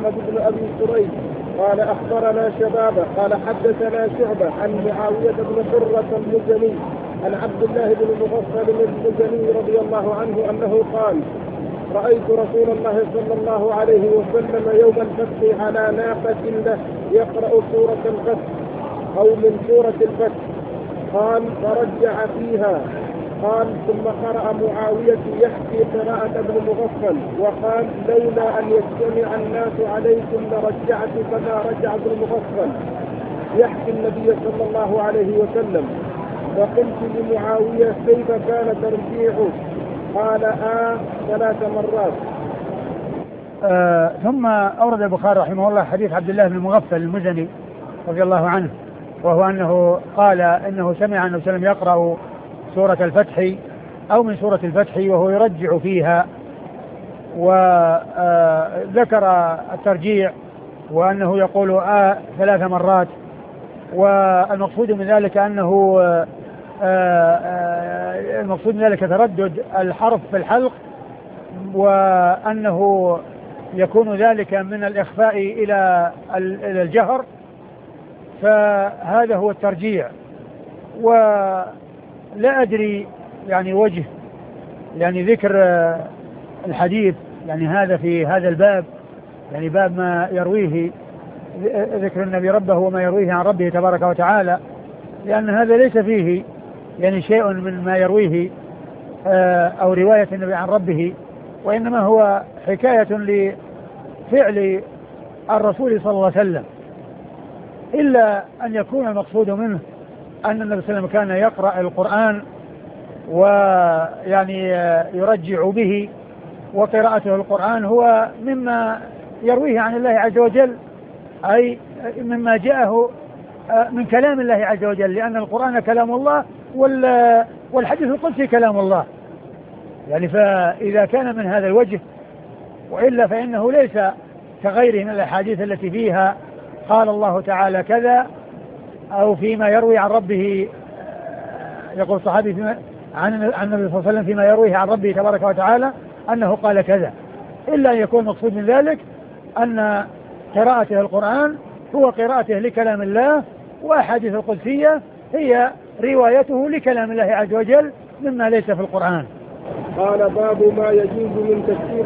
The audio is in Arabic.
أحمد بن أبي سريج قال أخبرنا شبابة قال حدثنا شعبة عن معاوية بن قرة المزني عن عبد الله بن مغفل المزني رضي الله عنه أنه قال رأيت رسول الله صلى الله عليه وسلم يوم الفتح على ناقة له يقرأ سورة الفتح أو من سورة الفتح. قال فرجع فيها. قال ثم قرأ معاوية يحكي قراءة ابن مغفل وقال لولا أن يجتمع الناس عليكم لرجعت كما رجع ابن مغفل يحكي النبي صلى الله عليه وسلم. فقلت لمعاوية كيف كان ترجيعه؟ قال 3 مرات. ثم أورد البخاري رحمه الله حديث عبد الله بن مغفل المزني رضي الله عنه، وهو أنه قال إنه سمع النبي صلى الله عليه وسلم يقرأ سورة الفتح أو من سورة الفتح وهو يرجع فيها، وذكر الترجيع وأنه يقول 3 مرات. والمقصود من ذلك أنه المقصود من ذلك تردد الحرف في الحلق، وأنه يكون ذلك من الإخفاء إلى الجهر، فهذا هو الترجيع. ولا أدري يعني وجه يعني ذكر الحديث يعني هذا في هذا الباب، يعني باب ما يرويه ذكر النبي ربه وما يرويه عن ربه تبارك وتعالى، لأن هذا ليس فيه يعني شيء من ما يرويه أو رواية النبي عن ربه، وإنما هو حكاية لفعل الرسول صلى الله عليه وسلم، إلا أن يكون المقصود منه أن النبي صلى الله عليه وسلم كان يقرأ القرآن ويعني يرجع به، وقراءته القرآن هو مما يرويه عن الله عز وجل، أي مما جاءه من كلام الله عز وجل، لأن القرآن كلام الله والحديث القدسي كلام الله، يعني فإذا كان من هذا الوجه، وإلا فإنه ليس كغيره من الأحاديث التي فيها قال الله تعالى كذا، أو فيما يروي عن ربه، يقول الصحابي عن النبي صلى الله عليه وسلم فيما يرويه عن ربه تبارك وتعالى أنه قال كذا، إلا أن يكون مقصود من ذلك أن قراءته القرآن هو قراءته لكلام الله، وأحاديث القدسية هي روايته لكلام الله عز وجل مما ليس في القرآن. قال باب ما يجوز من تفسير